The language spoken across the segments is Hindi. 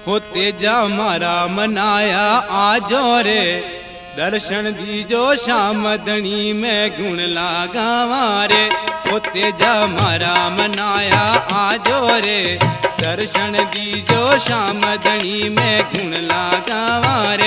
होते जा मारा मनाया आजो रे दर्शन दीजो शाम धनी में गुण लगावा रे। होते जा मारा मनाया आजो रे दर्शन दीजो शाम धनी में गुण लगावा रे।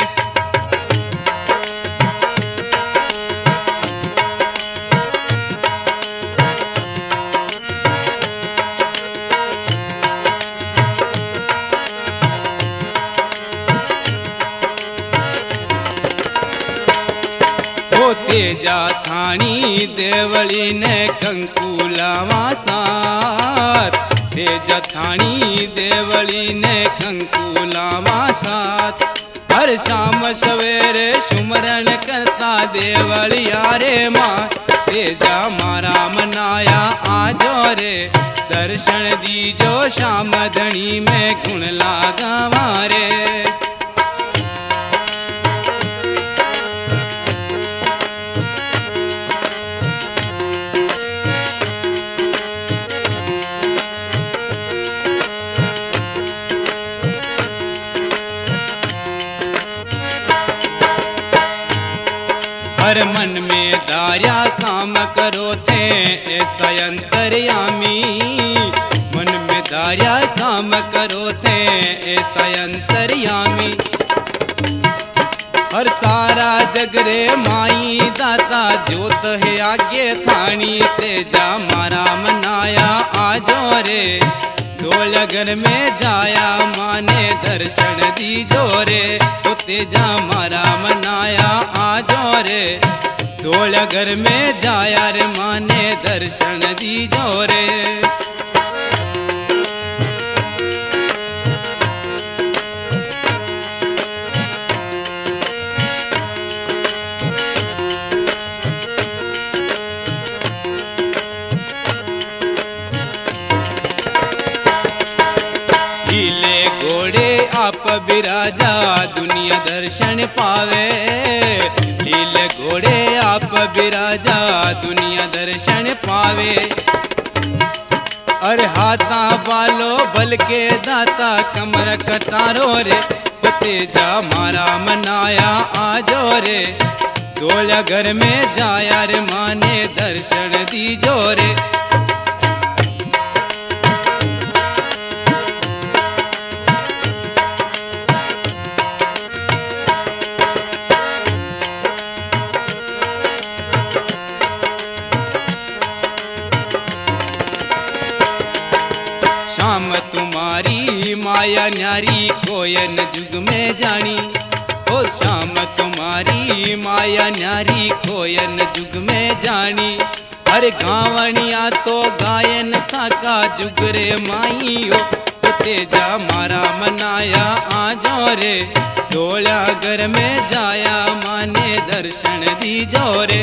तेजा थानी देवली ने कंकुलावा साथ, तेजा थानी देवली ने कंकुलावा साथ। हर शाम सवेरे सुमरन करता देवलिया रे माँ। तेजा मारा मनाया आजो रे दर्शन दीजो शाम धनी में गुण लगावा रे। हर मन में दार्या काम करो थे ऐसा अंतर्यामी। मन में दार्या काम करो थे ऐसा अंतर्यामी। हर सारा जग रे माई दाता जोत है आगे थानी। तेजा मारा मनाया आजो रे डोलगर में जाया माने दर्शन दीजो रे। तो तेजा मारा मनाया आजो रे डोलगर में जाया रे माने दर्शन दीजो रे। लीले घोड़े आप बिराजा दुनिया दर्शन पावे। लीले घोड़े आप बिराजा दुनिया दर्शन पावे। अरे हाथा बालो बल के दाता कमर कटारो रे। तेजा मारा मनाया आजो रे डोला घर में जाया रे माने दर्शन दीजो रे। शाम तुम्हारी माया न्यारी कोयन जुग में जानी। ओ शाम तुम्हारी माया न्यारी कोयन जुग में जानी। अरे गावनिया तो गायन था का जुग रे माईओ। तेजा मारा मनाया आजो रे डोला घर में जाया माने दर्शन दीजो रे।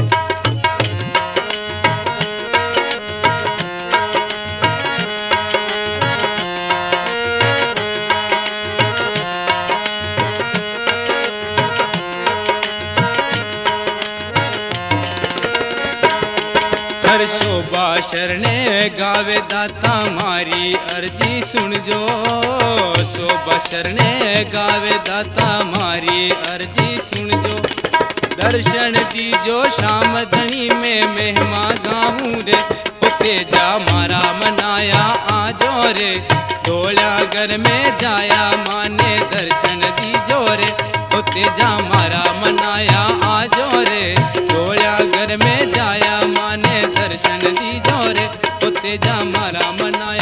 हर शोभा शरणे गावे दाता मारी अर्जी सुन जो। शोभा शरणे गावे दाता मारी अर्जी सुन जो। दर्शन दीजो शाम धनी में महिमा गाऊं रे। तेजा मारा मनाया आजो रे डोला घर में जाया माने दर्शन दीजो रे। तेजा मारा मनाया आजो रे डोला घर में जाया माने दर्शन दीजो रे। तेजा मारा मनाया